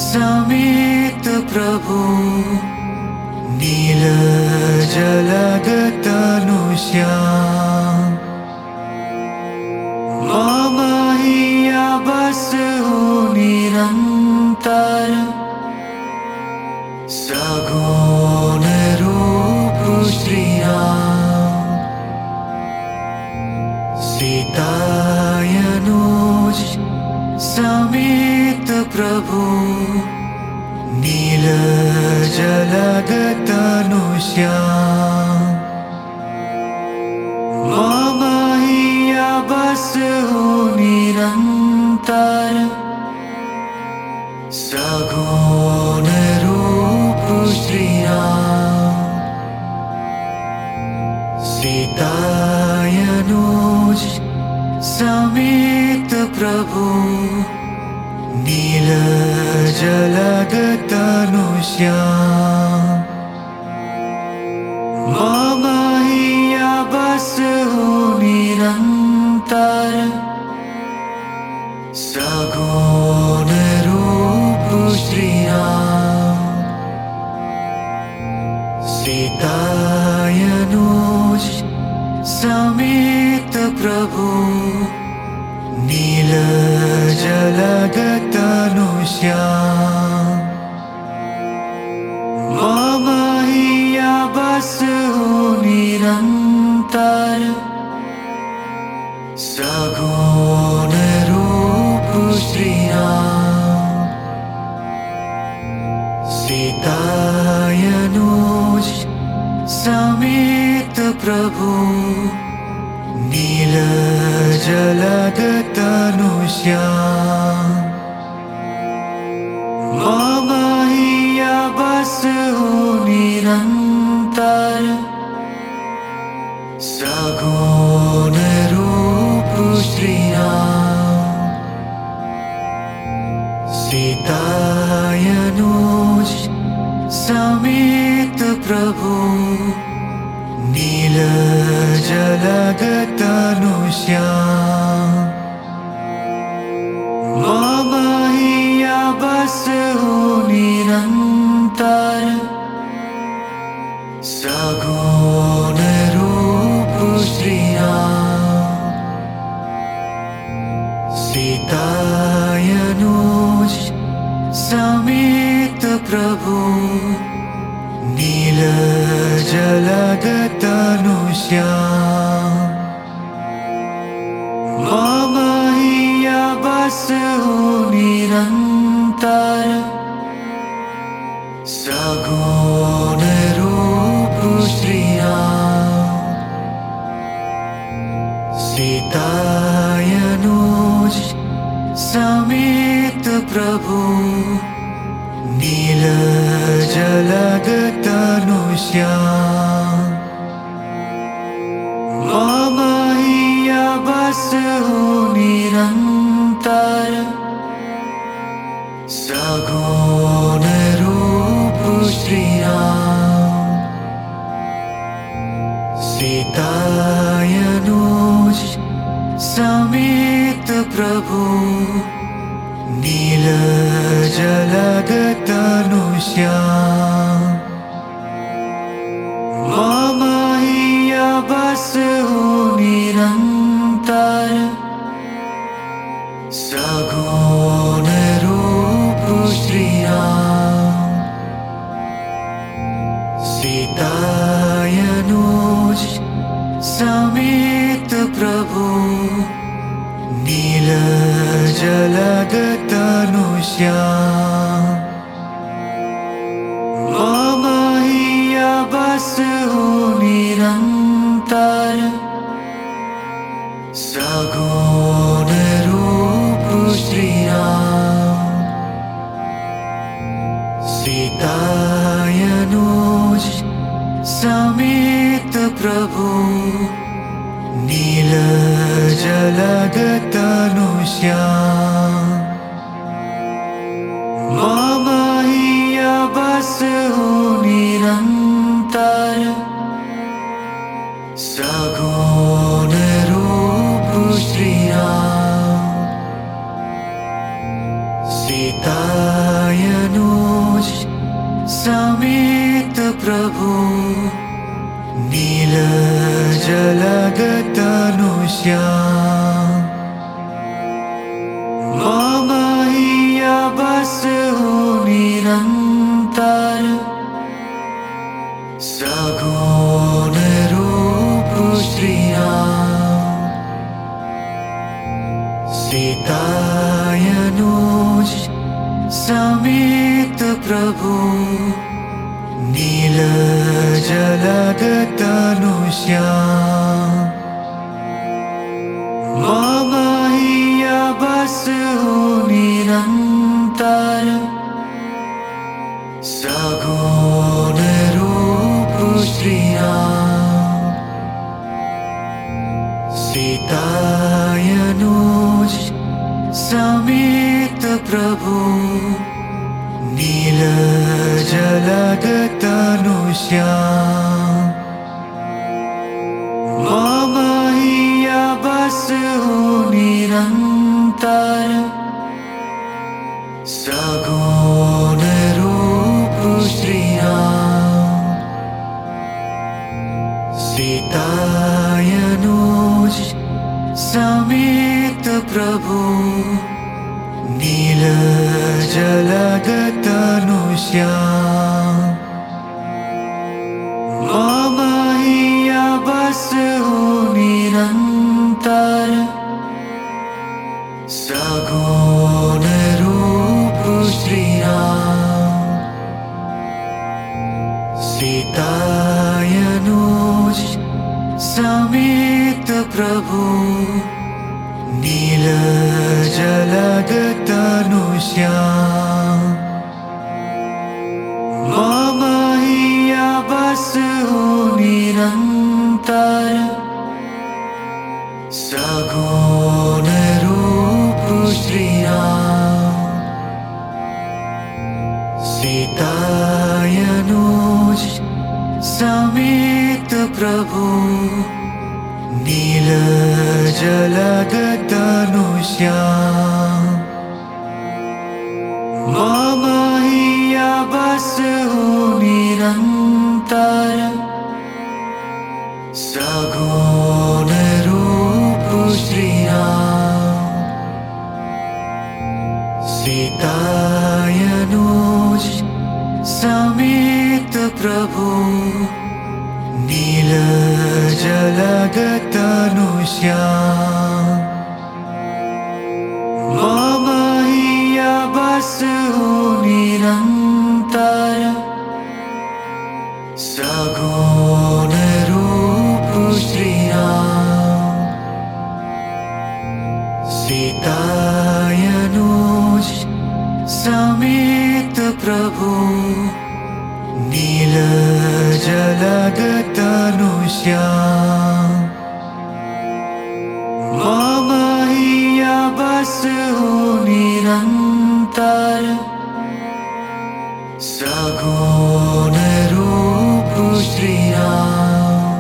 समेत प्रभु नील जलगतनुश्याम मम हिया बसहु निरंतर सगुण रूप श्री राम सीतायनुज समेत प्रभु नील जलगतनुश्याम मम हिया बसहु निरंतर सगुण रूप श्री राम सीतायनुज समेत प्रभु नील जलगतनुश्याम मम हिया बसहु निरंतर सगुण रूप श्री राम सीतायनुज समेत प्रभु नील जलगतनुश्याम मम हिया बसहु निरंतर सगुण रूप श्री राम सीतायनुज समेत प्रभु नील जलगतनुश्याम मम हिया बसहु निरंतर सगुण रूप श्री राम सीतायनुज समेत प्रभु नील जलगतनुश्याम मम हिया बसहु निरंतर सगुण रूप श्री राम सीतायनुज समेत प्रभु नील जलगतनुश्याम मम हिया बसहु निरंतर सगुण रूप श्री राम सीतायनुज समेत प्रभु नील जलगतनुश्याम मम हिया बसहु निरंतर सगुण रूप श्री राम सीतायनुज समेत प्रभु नील जलगतनुश्याम मम हिया बसहु निरंतर सगुण रूप श्री राम सीतायनुज समेत प्रभु नील जलगतनुश्याम मम हिया बसहु निरंतर सगुण रूप श्री राम सीतायनुज समेत प्रभु नील जलगतनुश्याम मम हिया बसहु निरंतर सगुण रूप श्री राम सीताय प्रभु नीलजलगतनुश्याम मम हिया बसहु निरंतर सगुण रूप श्री राम सीतायनुज समेत प्रभु नीलजलगतनुश्याम मम हिया बसहु निरंतर सगुण रूप श्री राम सीतायनुज समेत प्रभु नीलजलगतनुश्याम मम हिया बसहु निरंतर सगुण रूप श्री राम सीतायनुज समेत प्रभु नीलजलगतनुश्याम मम हिया बसहु निरंतर सगुण रूप श्री राम सीतायनुज समेत प्रभु नीलजलगतनुश्याम मम हिया बसहु निरंतर सगुण रूप श्री राम सीतायनुज समेत प्रभु नीलजलगतनुश्याम मम हिया बसहु निरंतर सगुण रूप श्री राम सीतायनुज समेत प्रभु नीलजलगतनुश्याम मम हिया बसहु निरंतर सगुण रूप श्री राम सीतायनुज समेत प्रभु नीलजलगतनुश्याम मम हिया बसहु निरंतर सगुण रूप श्री राम सीतायनुज समेत प्रभु नीलजलगतनुश्याम मम हिया बसहु निरंतर सगुण रूप श्री राम सीतायनुज समेत प्रभु नीलजलगतनुश्याम मम हिया बसहु निरंतर सगुण रूप श्री राम सीतायनुज समेत प्रभु नीलजलगतनुश्याम मम हिया बसहु निरंतर सगुण रूप श्री राम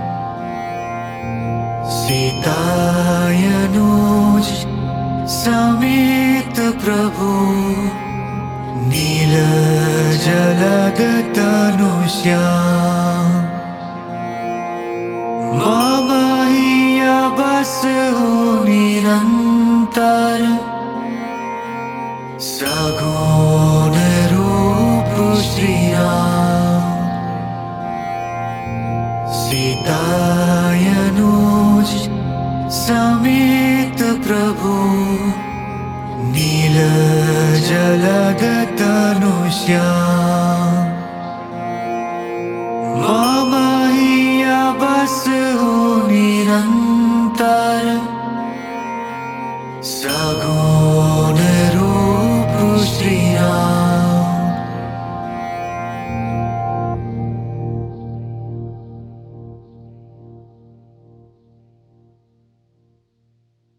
सीतायनुज समेत प्रभु नीलजलगतनुश्याम मम हिया बसहु निरंतर